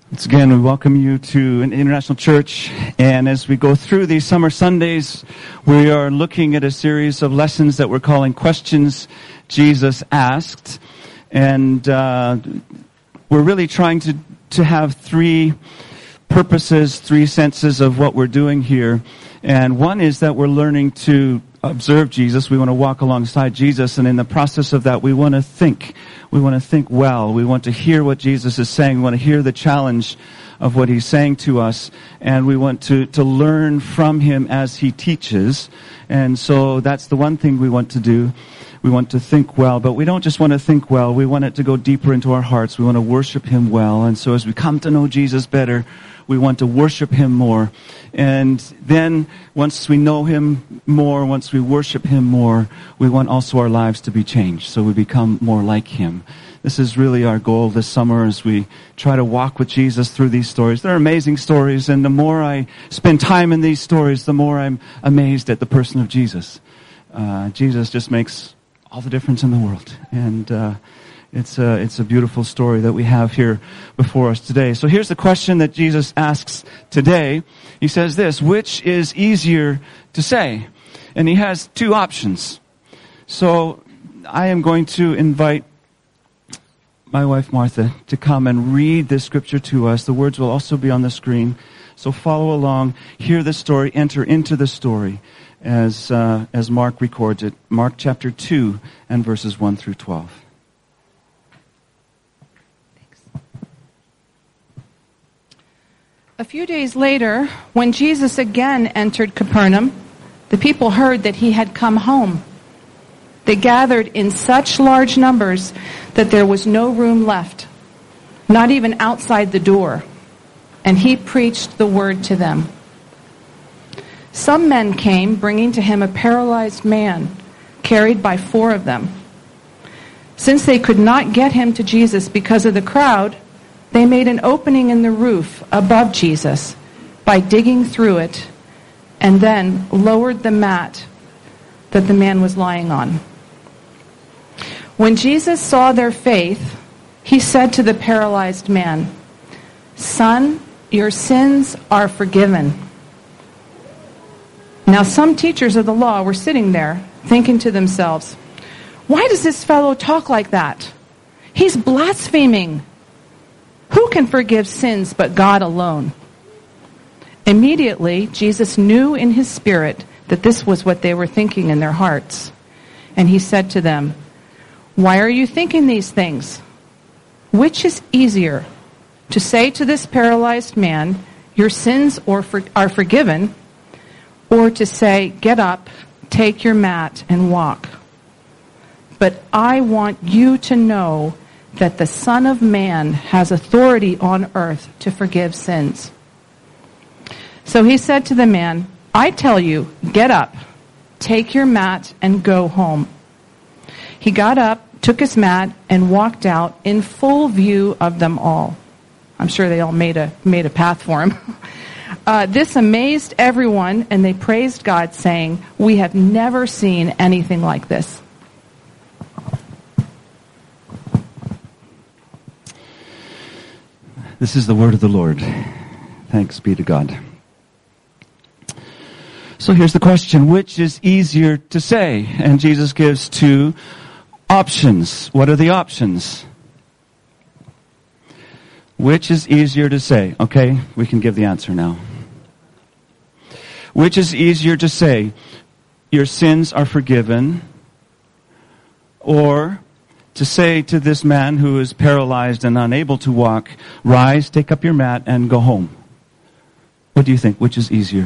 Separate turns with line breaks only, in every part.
Once again, we welcome you to an International Church, and as we go through these summer Sundays, we are looking at a series of lessons that we're calling Questions Jesus Asked, and we're really trying to have three purposes, three senses of what we're doing here, and one is that we're learning to observe Jesus. We want to walk alongside Jesus, and in the process of that, we want to think. We want to think well. We want to hear what Jesus is saying. We want to hear the challenge of what he's saying to us, and we want to learn from him as he teaches. And so that's the one thing we want to do. We want to think well, but we don't just want to think well. We want it to go deeper into our hearts. We want to worship him well. And so as we come to know Jesus better, we want to worship him more. And then once we know him more, once we worship him more, we want also our lives to be changed so we become more like him. This is really our goal this summer as we try to walk with Jesus through these stories. They're amazing stories, and the more I spend time in these stories, the more I'm amazed at the person of Jesus. Jesus just makes all the difference in the world. And it's a beautiful story that we have here before us today. So here's the question that Jesus asks today. He says this: which is easier to say? And he has two options. So I am going to invite my wife Martha to come and read this scripture to us. The words will also be on the screen. So follow along, hear the story, enter into the story as Mark records it. Mark chapter 2 and verses 1 through 12.
A few days later, when Jesus again entered Capernaum, the people heard that he had come home. They gathered in such large numbers that there was no room left, not even outside the door, and he preached the word to them. Some men came, bringing to him a paralyzed man, carried by 4 of them. Since they could not get him to Jesus because of the crowd, they made an opening in the roof above Jesus by digging through it and then lowered the mat that the man was lying on. When Jesus saw their faith, he said to the paralyzed man, "Son, your sins are forgiven." Now some teachers of the law were sitting there, thinking to themselves, "Why does this fellow talk like that? He's blaspheming. Who can forgive sins but God alone?" Immediately, Jesus knew in his spirit that this was what they were thinking in their hearts. And he said to them, "Why are you thinking these things? Which is easier, to say to this paralyzed man, 'Your sins are forgiven,' or to say, 'Get up, take your mat, and walk'? But I want you to know that the Son of Man has authority on earth to forgive sins." So he said to the man, "I tell you, get up, take your mat, and go home." He got up, took his mat, and walked out in full view of them all. I'm sure they all made a path for him. This amazed everyone, and they praised God, saying, "We have never seen anything like this."
This is the word of the Lord. Thanks be to God. So here's the question: which is easier to say? And Jesus gives 2 options. What are the options? Which is easier to say? Okay, we can give the answer now. Which is easier to say? Your sins are forgiven, or to say to this man who is paralyzed and unable to walk, "Rise, take up your mat, and go home"? What do you think? Which is easier?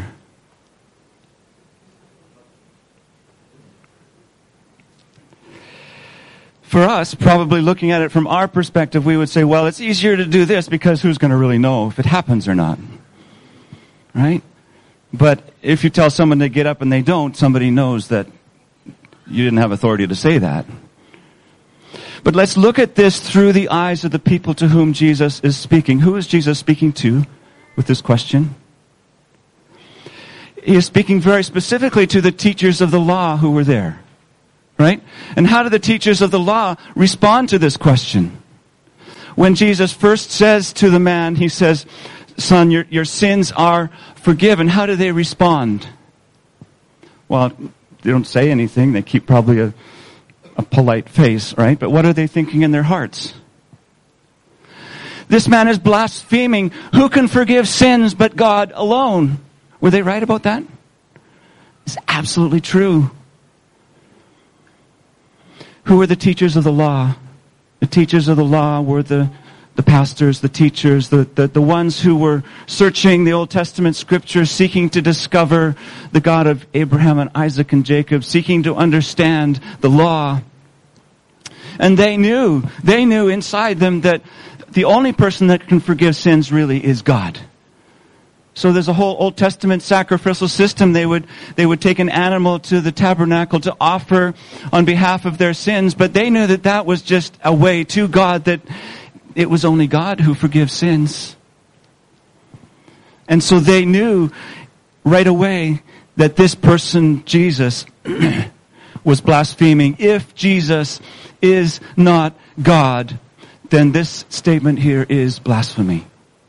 For us, probably looking at it from our perspective, we would say, well, it's easier to do this because who's going to really know if it happens or not? Right? But if you tell someone to get up and they don't, somebody knows that you didn't have authority to say that. But let's look at this through the eyes of the people to whom Jesus is speaking. Who is Jesus speaking to with this question? He is speaking very specifically to the teachers of the law who were there. Right? And how do the teachers of the law respond to this question? When Jesus first says to the man, he says, "Son, your sins are forgiven." How do they respond? Well, they don't say anything. They keep probably a polite face, right? But what are they thinking in their hearts? This man is blaspheming. Who can forgive sins but God alone? Were they right about that? It's absolutely true. Who were the teachers of the law? The teachers of the law were the pastors, the teachers, the ones who were searching the Old Testament scriptures, seeking to discover the God of Abraham and Isaac and Jacob, seeking to understand the law. And they knew inside them that the only person that can forgive sins really is God. So there's a whole Old Testament sacrificial system. They would take an animal to the tabernacle to offer on behalf of their sins, but they knew that was just a way to God, that it was only God who forgives sins. And so they knew right away that this person, Jesus, was blaspheming. If Jesus is not God, then this statement here is blasphemy.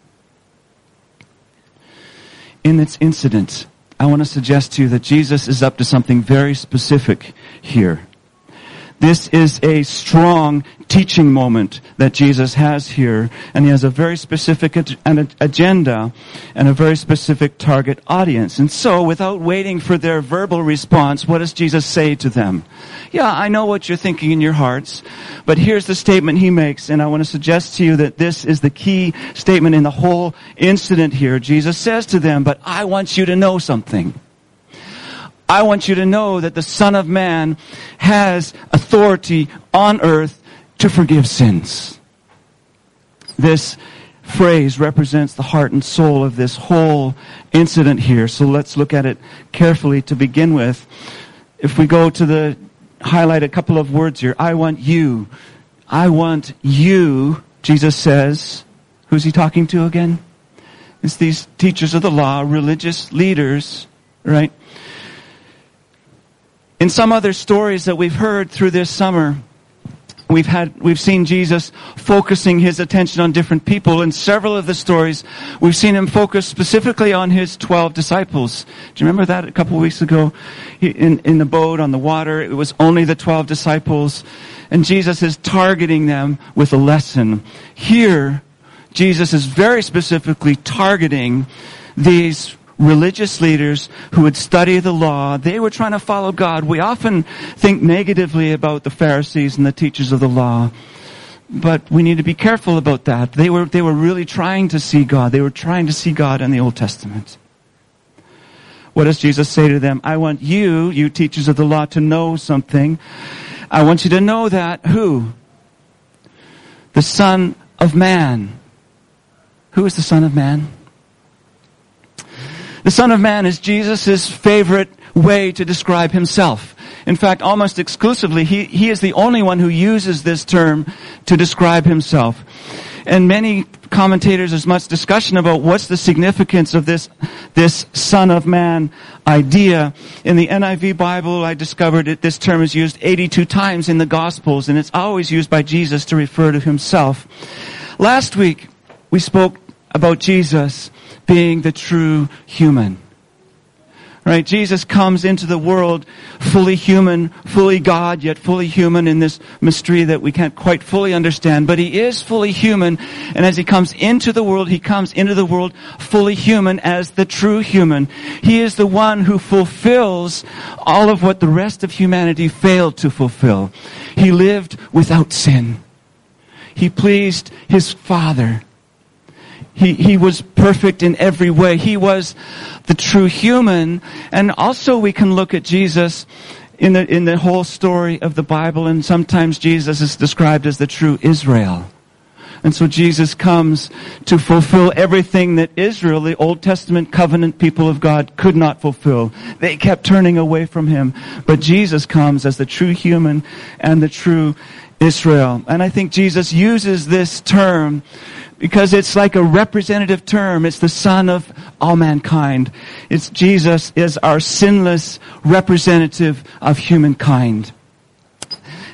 In its incident, I want to suggest to you that Jesus is up to something very specific here. This is a strong teaching moment that Jesus has here, and he has a very specific agenda and a very specific target audience. And so, without waiting for their verbal response, what does Jesus say to them? Yeah, I know what you're thinking in your hearts, but here's the statement he makes, and I want to suggest to you that this is the key statement in the whole incident here. Jesus says to them, "But I want you to know something. I want you to know that the Son of Man has authority on earth to forgive sins." This phrase represents the heart and soul of this whole incident here. So let's look at it carefully to begin with. If we go to highlight a couple of words here. I want you. I want you, Jesus says. Who's he talking to again? It's these teachers of the law, religious leaders, right? In some other stories that we've heard through this summer, we've seen Jesus focusing his attention on different people. In several of the stories, we've seen him focus specifically on his 12 disciples. Do you remember that a couple of weeks ago? In the boat, on the water, it was only the 12 disciples. And Jesus is targeting them with a lesson. Here, Jesus is very specifically targeting these religious leaders who would study the law. They were trying to follow God. We often think negatively about the Pharisees and the teachers of the law, but we need to be careful about that. They were really trying to see God. They were trying to see God in the Old Testament. What does Jesus say to them? I want you teachers of the law, to know something. I want you to know that who? The Son of Man. Who is the Son of Man? The Son of Man is Jesus' favorite way to describe himself. In fact, almost exclusively, he is the only one who uses this term to describe himself. And many commentators, there's much discussion about what's the significance of this Son of Man idea. In the NIV Bible, I discovered that this term is used 82 times in the Gospels, and it's always used by Jesus to refer to himself. Last week, we spoke about Jesus being the true human. Right? Jesus comes into the world fully human, fully God, yet fully human in this mystery that we can't quite fully understand. But he is fully human, and as he comes into the world fully human as the true human. He is the one who fulfills all of what the rest of humanity failed to fulfill. He lived without sin. He pleased his Father. He was perfect in every way. He was the true human. And also we can look at Jesus in the whole story of the Bible, and sometimes Jesus is described as the true Israel. And so Jesus comes to fulfill everything that Israel, the Old Testament covenant people of God, could not fulfill. They kept turning away from him. But Jesus comes as the true human and the true Israel. And I think Jesus uses this term because it's like a representative term. It's the Son of all mankind. It's Jesus is our sinless representative of humankind.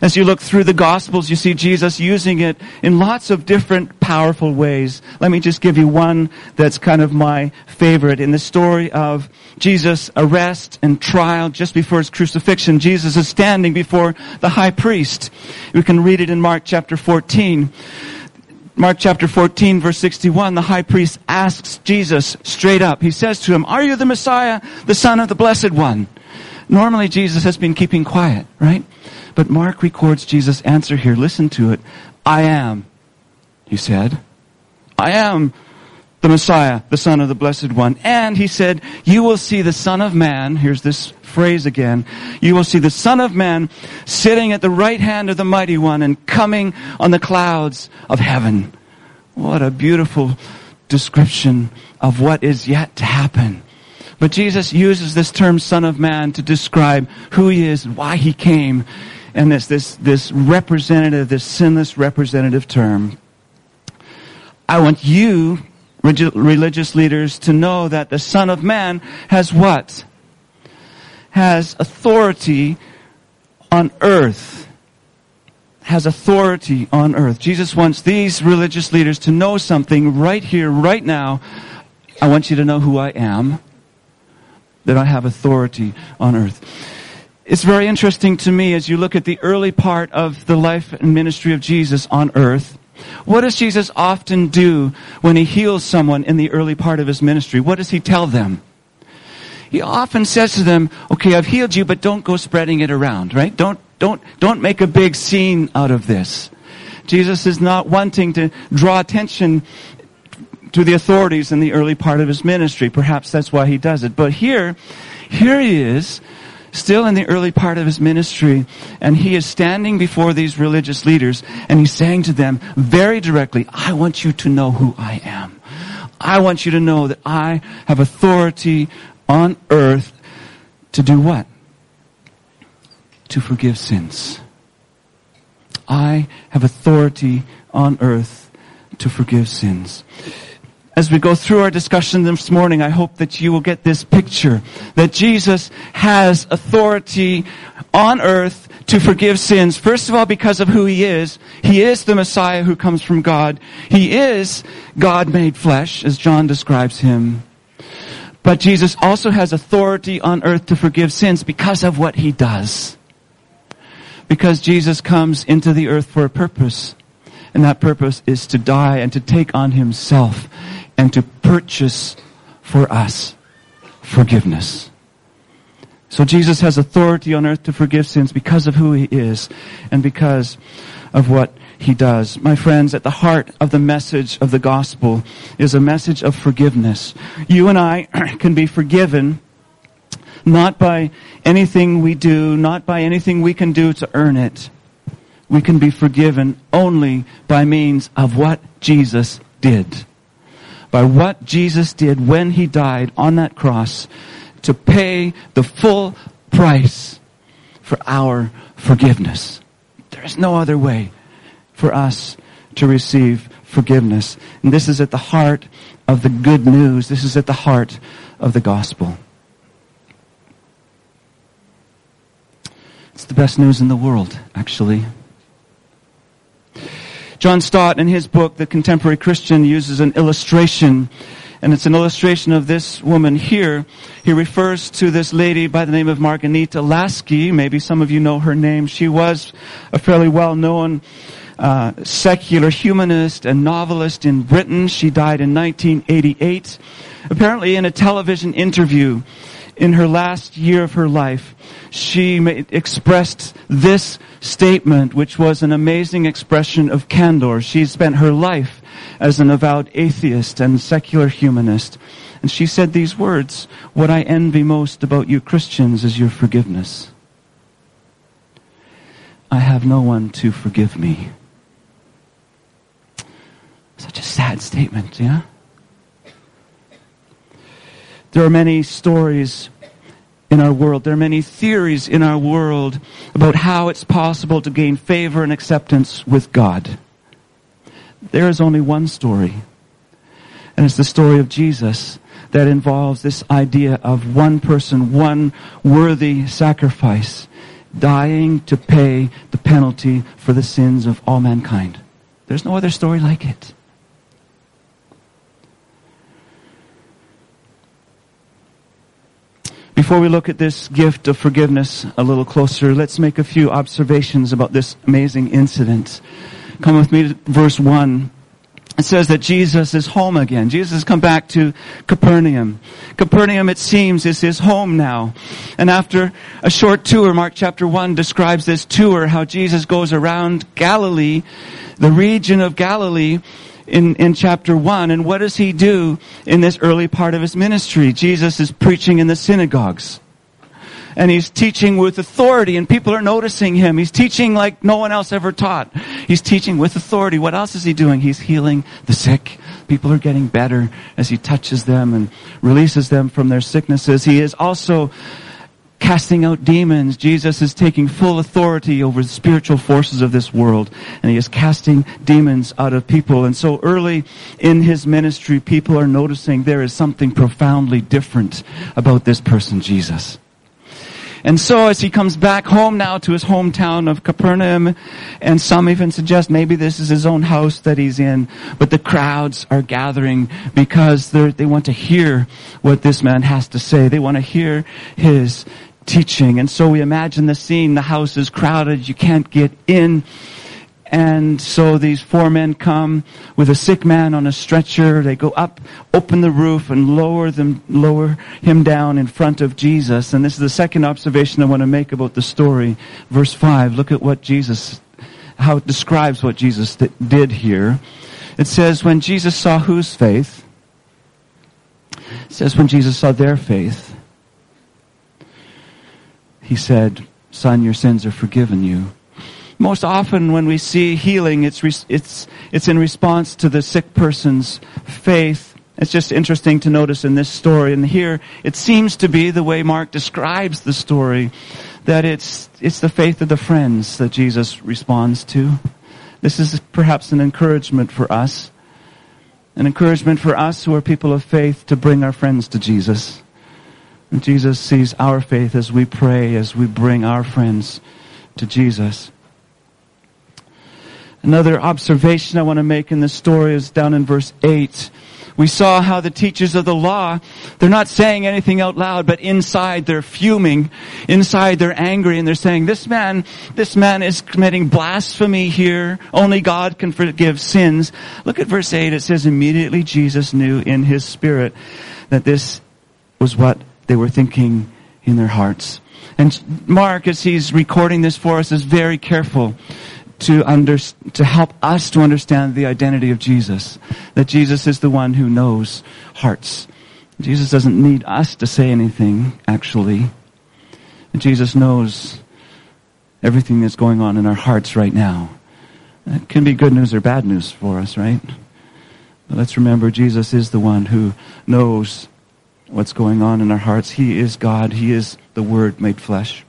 As you look through the Gospels, you see Jesus using it in lots of different powerful ways. Let me just give you one that's kind of my favorite. In the story of Jesus' arrest and trial just before his crucifixion, Jesus is standing before the high priest. We can read it in Mark chapter 14. Mark chapter 14, verse 61, the high priest asks Jesus straight up. He says to him, "Are you the Messiah, the Son of the Blessed One?" Normally Jesus has been keeping quiet, right? But Mark records Jesus' answer here. Listen to it. "I am," he said. "I am the Messiah, the Son of the Blessed One." And he said, "You will see the Son of Man," here's this phrase again, "you will see the Son of Man sitting at the right hand of the Mighty One and coming on the clouds of heaven." What a beautiful description of what is yet to happen. But Jesus uses this term Son of Man to describe who he is and why he came. And this representative, this sinless representative term. I want you, religious leaders, to know that the Son of Man has what? Has authority on earth. Has authority on earth. Jesus wants these religious leaders to know something right here, right now. I want you to know who I am. That I have authority on earth. It's very interesting to me as you look at the early part of the life and ministry of Jesus on earth. What does Jesus often do when he heals someone in the early part of his ministry? What does he tell them? He often says to them, "Okay, I've healed you, but don't go spreading it around," right? Don't make a big scene out of this. Jesus is not wanting to draw attention to the authorities in the early part of his ministry. Perhaps that's why he does it. But here he is, still in the early part of his ministry, and he is standing before these religious leaders, and he's saying to them very directly, "I want you to know who I am. I want you to know that I have authority on earth to do what? To forgive sins. I have authority on earth to forgive sins." As we go through our discussion this morning, I hope that you will get this picture, that Jesus has authority on earth to forgive sins. First of all, because of who he is. He is the Messiah who comes from God. He is God made flesh, as John describes him. But Jesus also has authority on earth to forgive sins because of what he does. Because Jesus comes into the earth for a purpose. And that purpose is to die and to take on himself and to purchase for us forgiveness. So Jesus has authority on earth to forgive sins because of who he is and because of what he does. My friends, at the heart of the message of the gospel is a message of forgiveness. You and I can be forgiven not by anything we do, not by anything we can do to earn it. We can be forgiven only by means of what Jesus did. By what Jesus did when he died on that cross to pay the full price for our forgiveness. There is no other way for us to receive forgiveness. And this is at the heart of the good news. This is at the heart of the gospel. It's the best news in the world, actually. John Stott, in his book, The Contemporary Christian, uses an illustration, and it's an illustration of this woman here. He refers to this lady by the name of Margarita Lasky. Maybe some of you know her name. She was a fairly well-known secular humanist and novelist in Britain. She died in 1988. Apparently, in a television interview in her last year of her life, she expressed this statement, which was an amazing expression of candor. She spent her life as an avowed atheist and secular humanist. And she said these words, "What I envy most about you Christians is your forgiveness. I have no one to forgive me." Such a sad statement, yeah? There are many stories in our world. There are many theories in our world about how it's possible to gain favor and acceptance with God. There is only one story, and it's the story of Jesus that involves this idea of one person, one worthy sacrifice, dying to pay the penalty for the sins of all mankind. There's no other story like it. Before we look at this gift of forgiveness a little closer, let's make a few observations about this amazing incident. Come with me to verse 1. It says that Jesus is home again. Jesus has come back to Capernaum. Capernaum, it seems, is his home now. And after a short tour, Mark chapter 1 describes this tour, how Jesus goes around Galilee, the region of Galilee, in chapter 1. And what does he do in this early part of his ministry? Jesus is preaching in the synagogues. And he's teaching with authority, and people are noticing him. He's teaching like no one else ever taught. He's teaching with authority. What else is he doing? He's healing the sick. People are getting better as he touches them and releases them from their sicknesses. He is also casting out demons. Jesus is taking full authority over the spiritual forces of this world, and he is casting demons out of people. And so early in his ministry, people are noticing there is something profoundly different about this person, Jesus. And so as he comes back home now to his hometown of Capernaum, and some even suggest maybe this is his own house that he's in, but the crowds are gathering because they want to hear what this man has to say. They want to hear his teaching. And so we imagine the scene. The house is crowded. You can't get in. And so these four men come with a sick man on a stretcher. They go up, open the roof, and lower him down in front of Jesus. And this is the second observation I want to make about the story. Verse 5, look at how it describes what Jesus did here. It says, when Jesus saw whose faith? It says, when Jesus saw their faith, he said, son, your sins are forgiven you. Most often when we see healing, it's in response to the sick person's faith. It's just interesting to notice in this story. And here, it seems to be the way Mark describes the story, that it's the faith of the friends that Jesus responds to. This is perhaps an encouragement for us. An encouragement for us who are people of faith to bring our friends to Jesus. And Jesus sees our faith as we pray, as we bring our friends to Jesus. Another observation I want to make in this story is down in verse 8. We saw how the teachers of the law, they're not saying anything out loud, but inside they're fuming. Inside they're angry, and they're saying, this man is committing blasphemy here. Only God can forgive sins. Look at verse 8. It says, immediately Jesus knew in his spirit that this was what they were thinking in their hearts. And Mark, as he's recording this for us, is very careful to help us to understand the identity of Jesus. That Jesus is the one who knows hearts. Jesus doesn't need us to say anything, actually. Jesus knows everything that's going on in our hearts right now. It can be good news or bad news for us, right? But let's remember, Jesus is the one who knows what's going on in our hearts. He is God. He is the Word made flesh.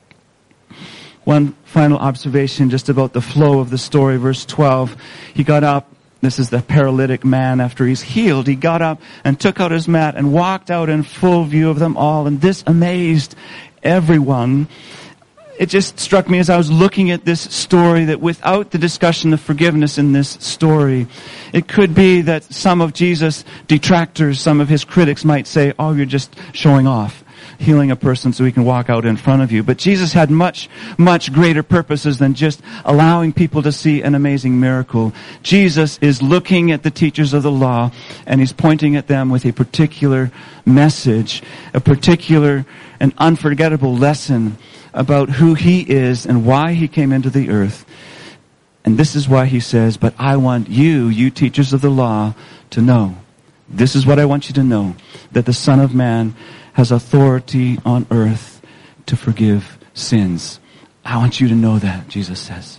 One final observation just about the flow of the story. Verse 12, he got up. This is the paralytic man after he's healed. He got up and took out his mat and walked out in full view of them all. And this amazed everyone. It just struck me as I was looking at this story that without the discussion of forgiveness in this story, it could be that some of Jesus' detractors, some of his critics might say, oh, you're just showing off, healing a person so he can walk out in front of you. But Jesus had much, much greater purposes than just allowing people to see an amazing miracle. Jesus is looking at the teachers of the law, and he's pointing at them with a particular message, a particular and unforgettable lesson about who he is and why he came into the earth. And this is why he says, but I want you teachers of the law, to know. This is what I want you to know, that the Son of Man has authority on earth to forgive sins. I want you to know that, Jesus says.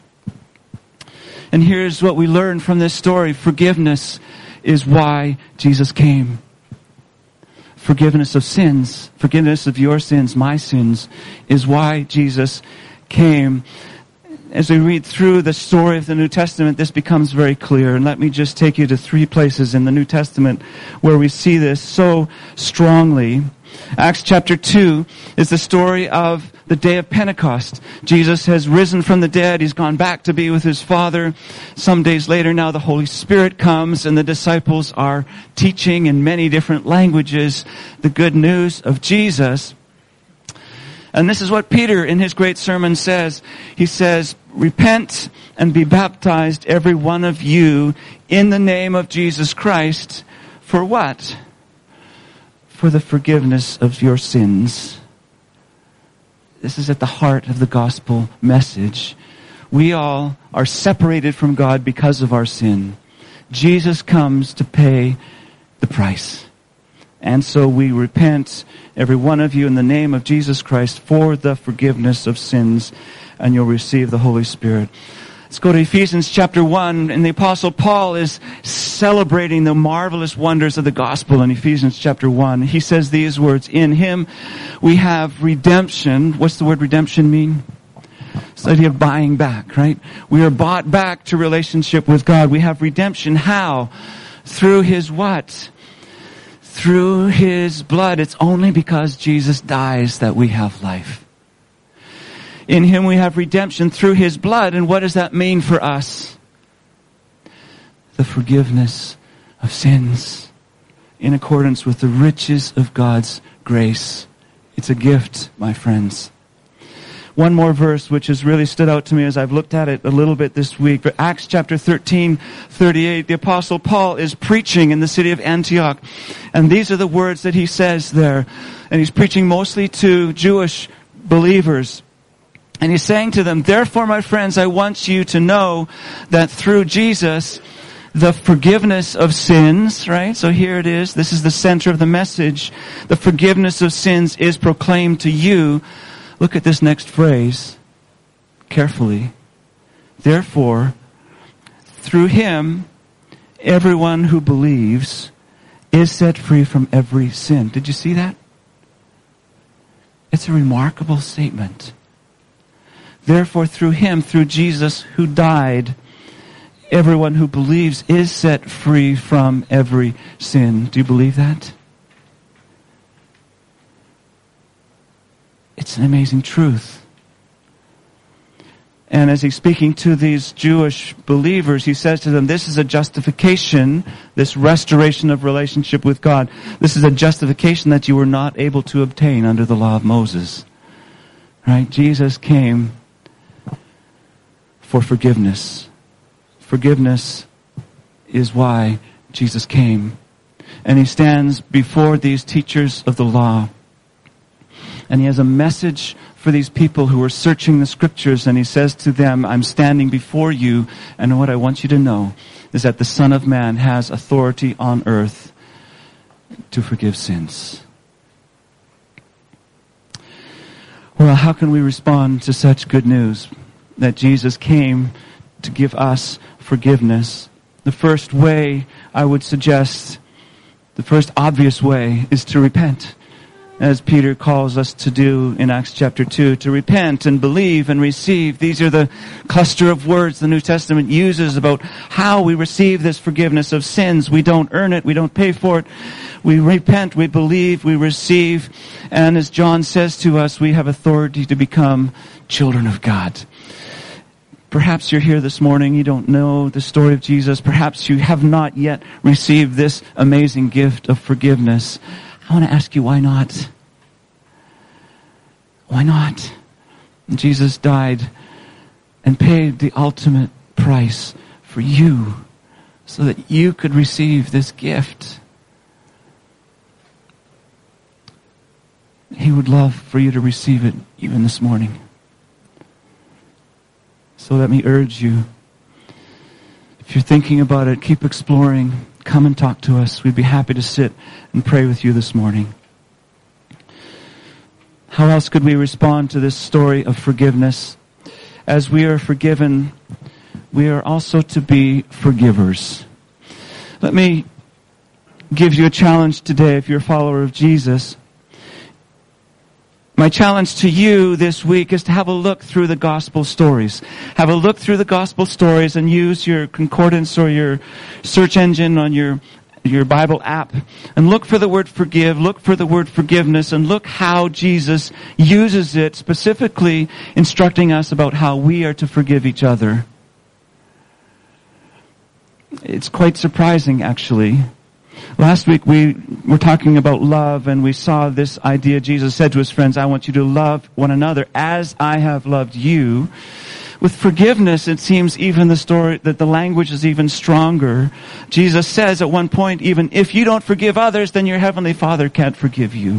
And here's what we learn from this story. Forgiveness is why Jesus came. Forgiveness of sins, forgiveness of your sins, my sins, is why Jesus came. As we read through the story of the New Testament, this becomes very clear. And let me just take you to 3 places in the New Testament where we see this so strongly. Acts chapter 2 is the story of the day of Pentecost. Jesus has risen from the dead. He's gone back to be with his Father. Some days later now the Holy Spirit comes and the disciples are teaching in many different languages the good news of Jesus. And this is what Peter in his great sermon says. He says, "Repent and be baptized, every one of you, in the name of Jesus Christ." For what? For the forgiveness of your sins. This is at the heart of the gospel message. We all are separated from God because of our sin. Jesus comes to pay the price. And so we repent, every one of you, in the name of Jesus Christ for the forgiveness of sins, and you'll receive the Holy Spirit. Let's go to Ephesians chapter 1, and the Apostle Paul is celebrating the marvelous wonders of the gospel in Ephesians chapter 1. He says these words, "In him we have redemption." What's the word redemption mean? It's the idea of buying back, right? We are bought back to relationship with God. We have redemption. How? Through his what? Through his blood. It's only because Jesus dies that we have life. In him we have redemption through his blood. And what does that mean for us? The forgiveness of sins in accordance with the riches of God's grace. It's a gift, my friends. One more verse which has really stood out to me as I've looked at it a little bit this week. But Acts chapter 13:38, the Apostle Paul is preaching in the city of Antioch. And these are the words that he says there. And he's preaching mostly to Jewish believers. And he's saying to them, "Therefore, my friends, I want you to know that through Jesus, the forgiveness of sins," right? So here it is. This is the center of the message. The forgiveness of sins is proclaimed to you. Look at this next phrase carefully. "Therefore, through him, everyone who believes is set free from every sin." Did you see that? It's a remarkable statement. Therefore, through him, through Jesus who died, everyone who believes is set free from every sin. Do you believe that? It's an amazing truth. And as he's speaking to these Jewish believers, he says to them, this is a justification, this restoration of relationship with God. This is a justification that you were not able to obtain under the law of Moses. Right? Jesus came for forgiveness. Forgiveness is why Jesus came. And he stands before these teachers of the law. And he has a message for these people who are searching the scriptures. And he says to them, I'm standing before you. And what I want you to know is that the Son of Man has authority on earth to forgive sins. Well, how can we respond to such good news? That Jesus came to give us forgiveness. The first way, I would suggest, the first obvious way is to repent. As Peter calls us to do in Acts chapter 2, to repent and believe and receive. These are the cluster of words the New Testament uses about how we receive this forgiveness of sins. We don't earn it. We don't pay for it. We repent, we believe, we receive. And as John says to us, we have authority to become children of God. Perhaps you're here this morning, you don't know the story of Jesus. Perhaps you have not yet received this amazing gift of forgiveness. I want to ask you, why not? Why not? Jesus died and paid the ultimate price for you so that you could receive this gift. He would love for you to receive it even this morning. So let me urge you, if you're thinking about it, keep exploring. Come and talk to us. We'd be happy to sit and pray with you this morning. How else could we respond to this story of forgiveness? As we are forgiven, we are also to be forgivers. Let me give you a challenge today if you're a follower of Jesus. My challenge to you this week is to have a look through the gospel stories. Have a look through the gospel stories and use your concordance or your search engine on your your Bible app and look for the word forgive, look for the word forgiveness, and look how Jesus uses it, specifically instructing us about how we are to forgive each other. It's quite surprising, actually. Last week we were talking about love, and we saw this idea. Jesus said to his friends, I want you to love one another as I have loved you. With forgiveness, it seems even the story that the language is even stronger. Jesus says at one point, even if you don't forgive others, then your heavenly Father can't forgive you.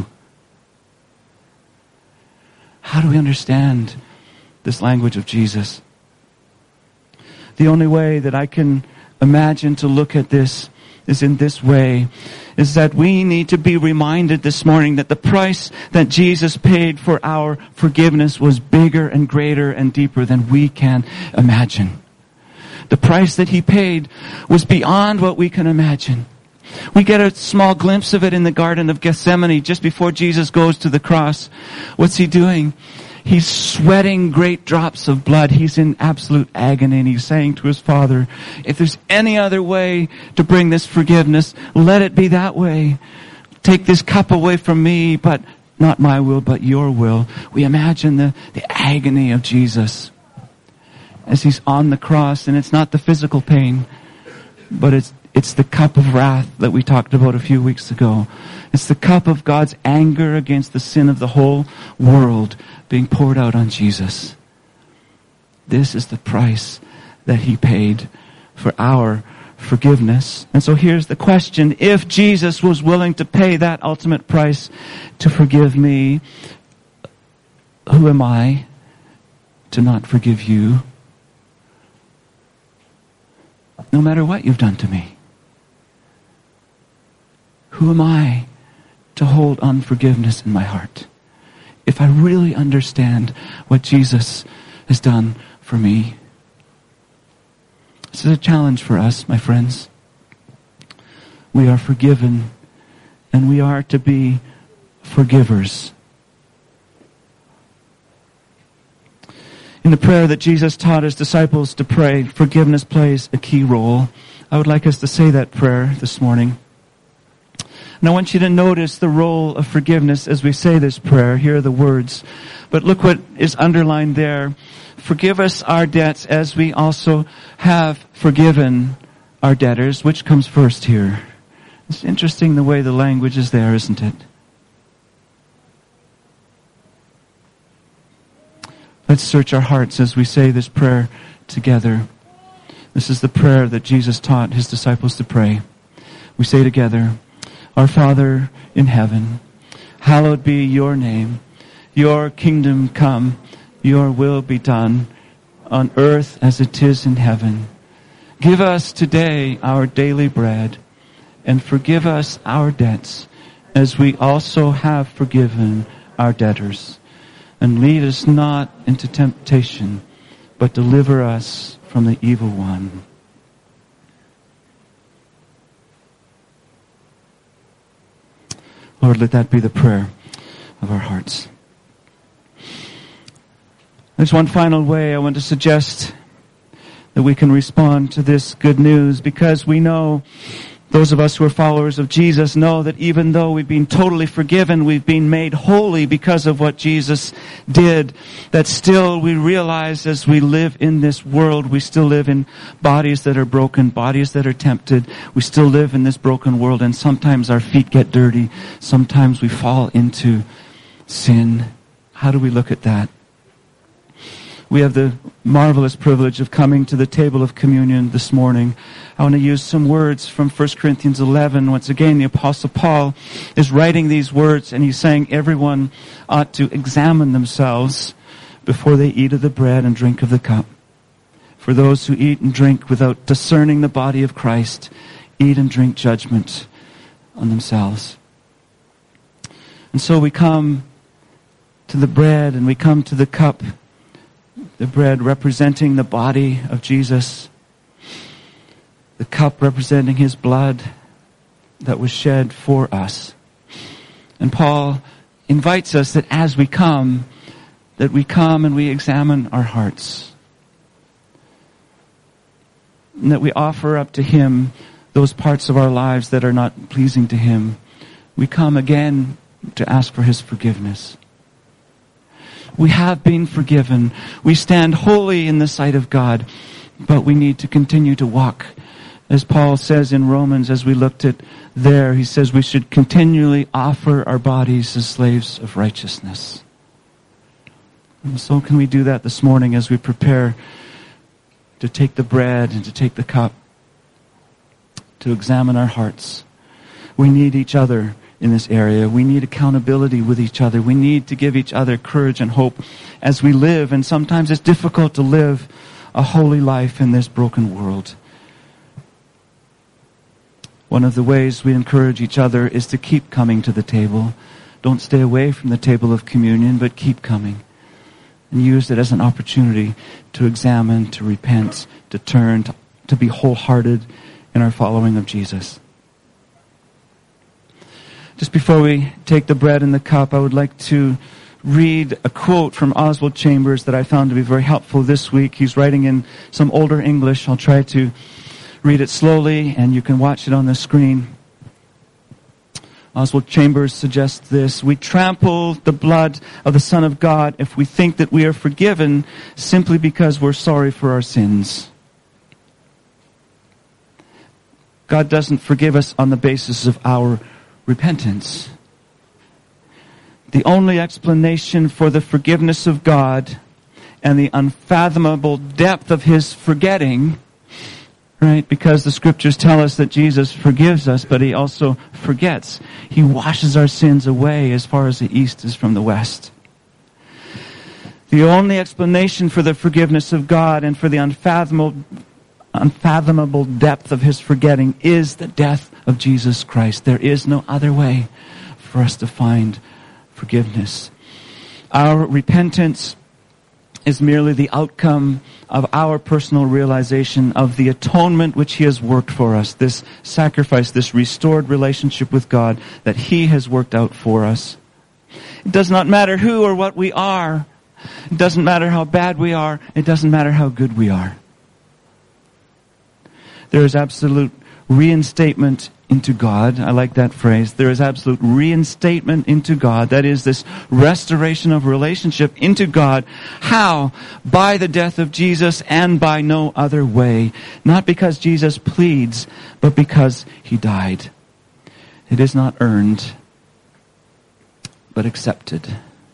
How do we understand this language of Jesus? The only way that I can imagine to look at this is in this way, is that we need to be reminded this morning that the price that Jesus paid for our forgiveness was bigger and greater and deeper than we can imagine. The price that he paid was beyond what we can imagine. We get a small glimpse of it in the Garden of Gethsemane just before Jesus goes to the cross. What's he doing? He's sweating great drops of blood. He's in absolute agony, and he's saying to his Father, if there's any other way to bring this forgiveness, let it be that way. Take this cup away from me, but not my will, but your will. We imagine the agony of Jesus as he's on the cross, and it's not the physical pain, but it's the cup of wrath that we talked about a few weeks ago. It's the cup of God's anger against the sin of the whole world being poured out on Jesus. This is the price that he paid for our forgiveness. And so here's the question. If Jesus was willing to pay that ultimate price to forgive me, who am I to not forgive you? No matter what you've done to me. Who am I to hold unforgiveness in my heart? If I really understand what Jesus has done for me. This is a challenge for us, my friends. We are forgiven, and we are to be forgivers. In the prayer that Jesus taught his disciples to pray, forgiveness plays a key role. I would like us to say that prayer this morning. And I want you to notice the role of forgiveness as we say this prayer. Here are the words. But look what is underlined there. Forgive us our debts as we also have forgiven our debtors. Which comes first here? It's interesting the way the language is there, isn't it? Let's search our hearts as we say this prayer together. This is the prayer that Jesus taught his disciples to pray. We say together, Our Father in heaven, hallowed be your name. Your kingdom come, your will be done on earth as it is in heaven. Give us today our daily bread, and forgive us our debts as we also have forgiven our debtors. And lead us not into temptation, but deliver us from the evil one. Lord, let that be the prayer of our hearts. There's one final way I want to suggest that we can respond to this good news, because we know, those of us who are followers of Jesus know that even though we've been totally forgiven, we've been made holy because of what Jesus did, that still we realize as we live in this world, we still live in bodies that are broken, bodies that are tempted. We still live in this broken world, and sometimes our feet get dirty. Sometimes we fall into sin. How do we look at that? We have the marvelous privilege of coming to the table of communion this morning. I want to use some words from 1 Corinthians 11. Once again, the Apostle Paul is writing these words, and he's saying everyone ought to examine themselves before they eat of the bread and drink of the cup. For those who eat and drink without discerning the body of Christ, eat and drink judgment on themselves. And so we come to the bread and we come to the cup. The bread representing the body of Jesus. The cup representing his blood that was shed for us. And Paul invites us that as we come and we examine our hearts. And that we offer up to him those parts of our lives that are not pleasing to Him, we come again to ask for His forgiveness. We have been forgiven. We stand holy in the sight of God, but we need to continue to walk. As Paul says in Romans, as we looked at there, he says we should continually offer our bodies as slaves of righteousness. And so can we do that this morning as we prepare to take the bread and to take the cup, to examine our hearts. We need each other in this area. We need accountability with each other. We need to give each other courage and hope as we live. And sometimes it's difficult to live a holy life in this broken world. One of the ways we encourage each other is to keep coming to the table. Don't stay away from the table of communion, but keep coming. And use it as an opportunity to examine, to repent, to turn, to be wholehearted in our following of Jesus. Just before we take the bread and the cup, I would like to read a quote from Oswald Chambers that I found to be very helpful this week. He's writing in some older English. I'll try to read it slowly, and you can watch it on the screen. Oswald Chambers suggests this: we trample the blood of the Son of God if we think that we are forgiven simply because we're sorry for our sins. God doesn't forgive us on the basis of our repentance. The only explanation for the forgiveness of God and the unfathomable depth of His forgetting, right? Because the Scriptures tell us that Jesus forgives us, but He also forgets. He washes our sins away as far as the east is from the west. The only explanation for the forgiveness of God and for the unfathomable depth of His forgetting is the death of Jesus Christ. There is no other way for us to find forgiveness. Our repentance is merely the outcome of our personal realization of the atonement which He has worked for us, this sacrifice, this restored relationship with God that He has worked out for us. It does not matter who or what we are. It doesn't matter how bad we are. It doesn't matter how good we are. There is absolute reinstatement into God. I like that phrase. There is absolute reinstatement into God. That is this restoration of relationship into God. How? By the death of Jesus and by no other way. Not because Jesus pleads, but because He died. It is not earned, but accepted.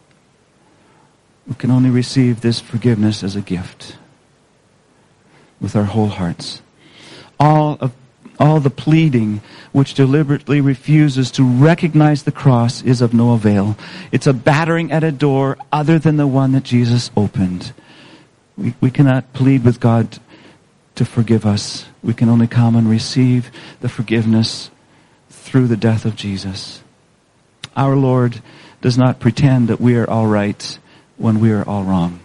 We can only receive this forgiveness as a gift with our whole hearts. All the pleading which deliberately refuses to recognize the cross is of no avail. It's a battering at a door other than the one that Jesus opened. We cannot plead with God to forgive us. We can only come and receive the forgiveness through the death of Jesus. Our Lord does not pretend that we are all right when we are all wrong.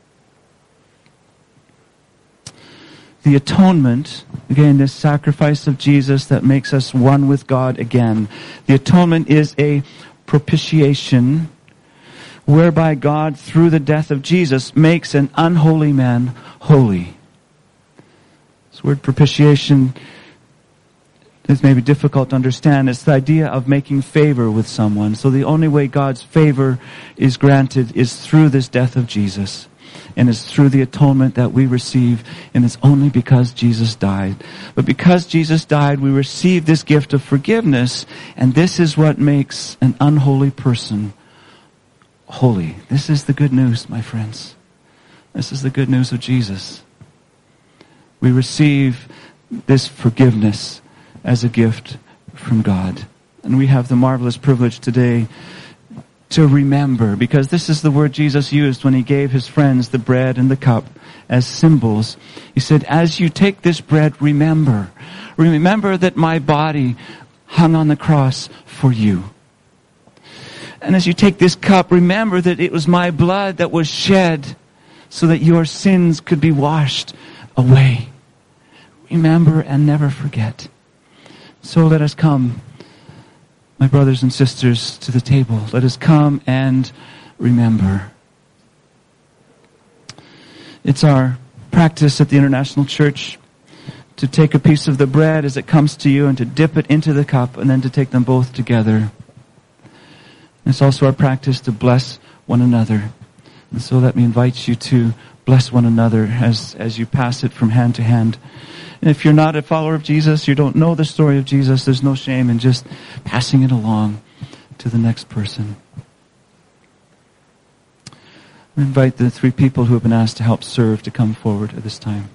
The atonement, again, this sacrifice of Jesus that makes us one with God again. The atonement is a propitiation whereby God, through the death of Jesus, makes an unholy man holy. This word propitiation is maybe difficult to understand. It's the idea of making favor with someone. So the only way God's favor is granted is through this death of Jesus. And it's through the atonement that we receive, and it's only because Jesus died. But because Jesus died, we receive this gift of forgiveness, and this is what makes an unholy person holy. This is the good news, my friends. This is the good news of Jesus. We receive this forgiveness as a gift from God. And we have the marvelous privilege today to remember, because this is the word Jesus used when He gave His friends the bread and the cup as symbols. He said, as you take this bread, remember that my body hung on the cross for you. And as you take this cup, remember that it was my blood that was shed so that your sins could be washed away. Remember and never forget. So let us come, my brothers and sisters, to the table. Let us come and remember. It's our practice at the International Church to take a piece of the bread as it comes to you and to dip it into the cup and then to take them both together. It's also our practice to bless one another. And so let me invite you to bless one another as you pass it from hand to hand. And if you're not a follower of Jesus, you don't know the story of Jesus, there's no shame in just passing it along to the next person. I invite the 3 people who have been asked to help serve to come forward at this time.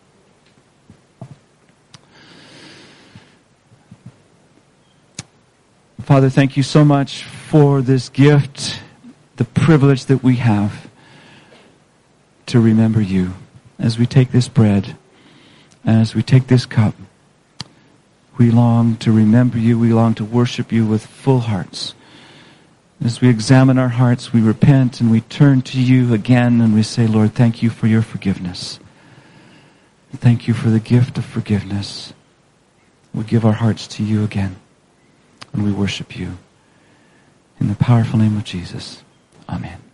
Father, thank you so much for this gift, the privilege that we have to remember you as we take this bread, as we take this cup. We long to remember you. We long to worship you with full hearts. As we examine our hearts, we repent and we turn to you again and we say, Lord, thank you for your forgiveness. Thank you for the gift of forgiveness. We give our hearts to you again and we worship you. In the powerful name of Jesus. Amen.